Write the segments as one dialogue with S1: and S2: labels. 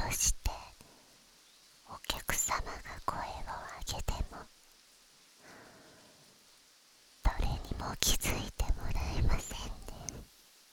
S1: してお客様が声を上げても誰にも気づいてもらえませんね。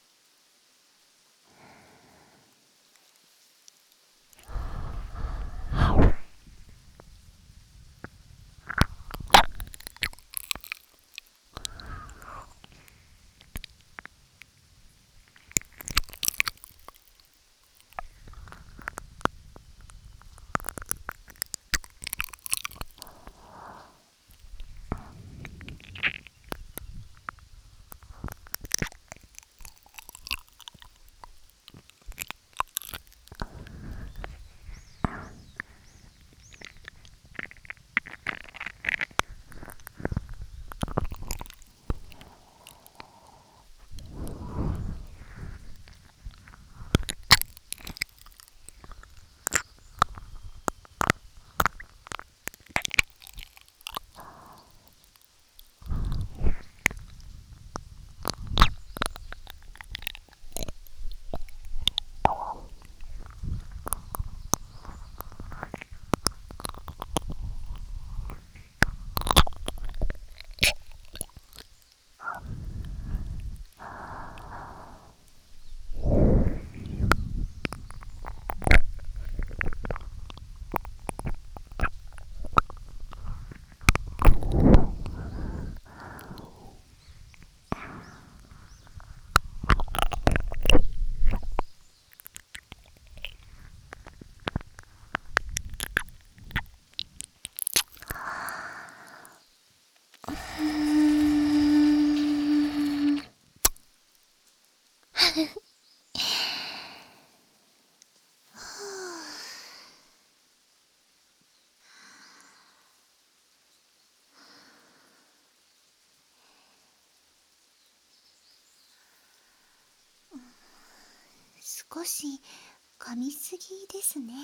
S1: 少し噛みすぎですね。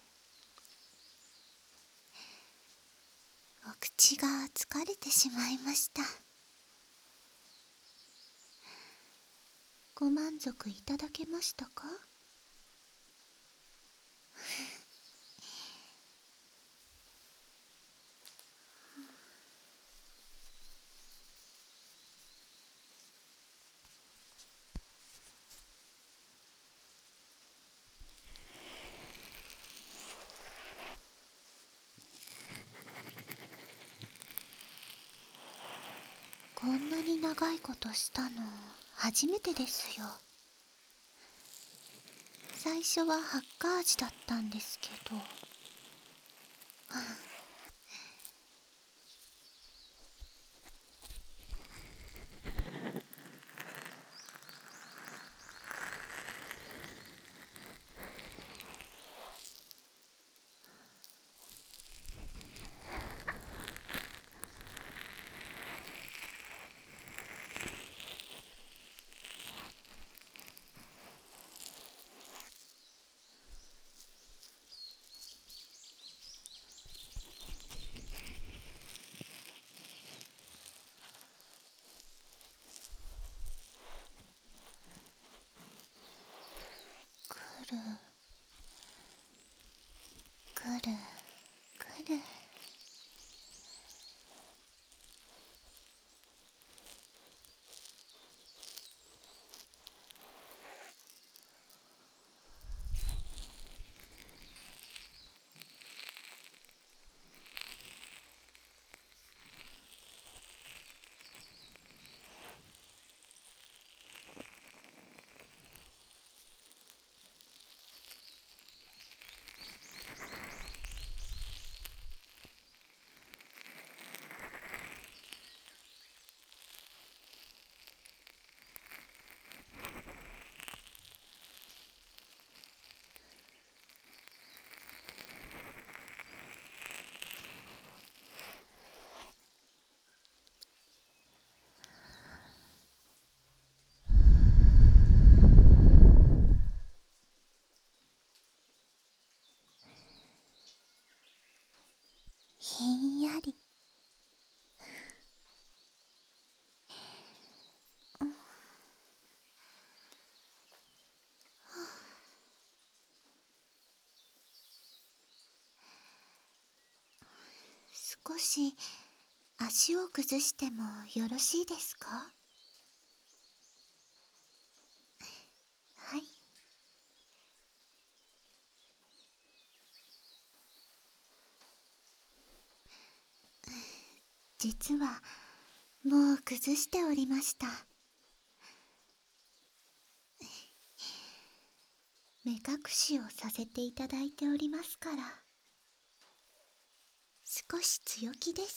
S1: お口が疲れてしまいました。ご満足いただけましたか？こんなに長いことしたの初めてですよ。最初はハッカー味だったんですけどくるくるくる。ひんやり。 少し足を崩してもよろしいですか？はい。実はもう崩しておりました。目隠しをさせていただいておりますから、少し強気です。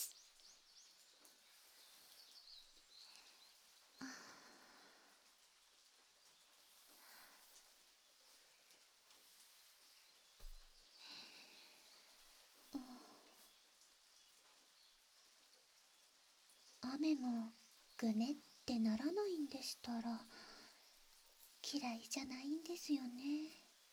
S1: 雨もぐねってならないんでしたら嫌いじゃないんですよね。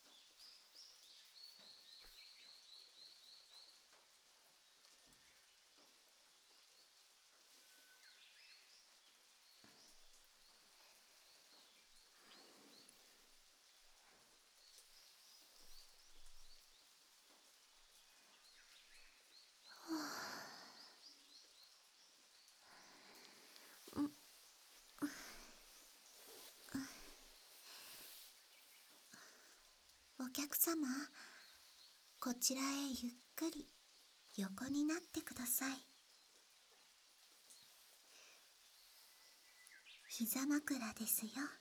S1: お客様、こちらへゆっくり横になってください。膝枕ですよ。